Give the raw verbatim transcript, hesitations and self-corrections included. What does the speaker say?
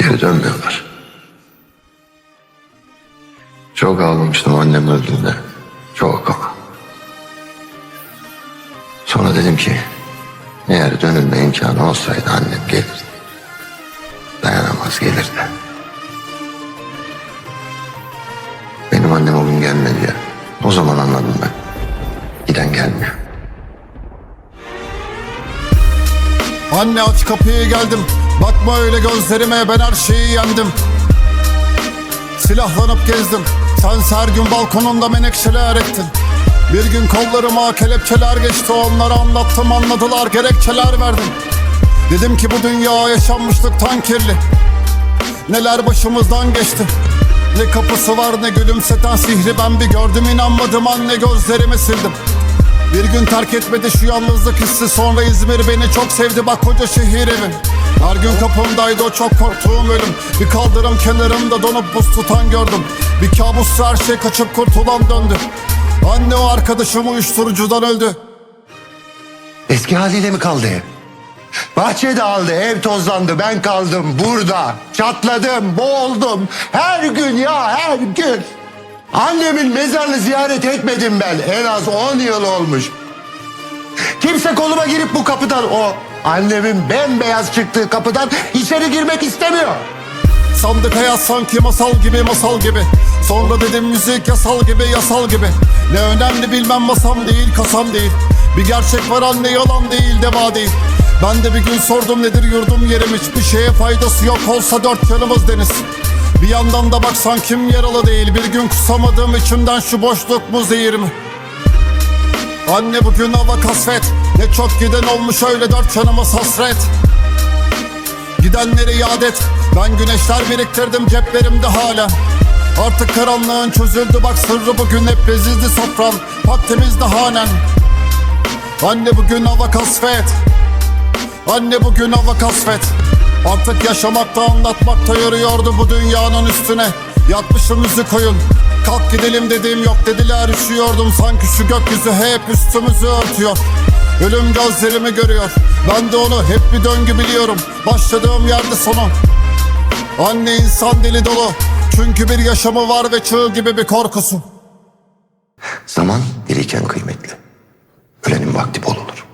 Geri dönmüyorlar. Çok ağlamıştım annem öldüğünde. Çok ama. Sonra dedim ki eğer dönülme imkanı olsaydı annem gelirdi. Dayanamaz gelirdi. Benim annem o gün gelmedi ya. O zaman anladım ben. Giden gelmiyor. Anne aç kapıyı geldim. Bakma öyle gözlerime, ben her şeyi yendim. Silahlanıp gezdim. Sen her gün balkonunda menekşeler ektin. Bir gün kollarıma kelepçeler geçti. Onlara anlattım, anladılar, gerekçeler verdim. Dedim ki bu dünya yaşanmışlıktan kirli. Neler başımızdan geçti. Ne kapısı var ne gülümseten sihri, ben bir gördüm inanmadım, anne gözlerimi sildim. Bir gün terk etmedi şu yalnızlık hissi, sonra İzmir beni çok sevdi, bak koca şehir evim. Her gün kapımdaydı o çok korktuğum ölüm. Bir kaldırım kenarında donup buz tutan gördüm. Bir kabusla her şey kaçıp kurtulan döndü. Anne o arkadaşım uyuşturucudan öldü. Eski haliyle mi kaldı ev? Bahçe dağıldı, ev tozlandı, ben kaldım burada. Çatladım, boğuldum. Her gün ya, her gün. Annemin mezarını ziyaret etmedim ben. En az on yıl olmuş. Kimse koluma girip bu kapıdan, o annemin bembeyaz çıktığı kapıdan içeri girmek istemiyor. Sandık hayat sanki masal gibi, masal gibi. Sonra dedim müzik yasal gibi, yasal gibi. Ne önemli bilmem, masam değil, kasam değil. Bir gerçek var anne, yalan değil, deva değil. Ben de bir gün sordum nedir yurdum yerim, hiçbir şeye faydası yok olsa dört yanımız deniz. Bir yandan da baksan kim yaralı değil, bir gün kusamadığım içimden şu boşluk mu zehir mi? Anne bugün hava kasvet, ne çok giden olmuş öyle dört yanımız hasret. Gidenleri yad et, ben güneşler biriktirdim ceplerimde hala. Artık karanlığın çözüldü bak sırrı, bugün hep bezizdi sofram, pak temizdi hanen. Anne bugün hava kasvet, anne bugün hava kasvet. Artık yaşamakta anlatmakta yürüyordu bu dünyanın üstüne. Yakmışım yüzü koyun, kalk gidelim dediğim yok dediler, üşüyordum. Sanki şu gökyüzü hep üstümüzü örtüyor. Ölüm gözlerimi görüyor, ben de onu hep bir döngü biliyorum. Başladığım yerde sonu. Anne insan deli dolu, çünkü bir yaşamı var ve çığ gibi bir korkusu. Zaman diriyken kıymetli. Ölenin vakti bol olur.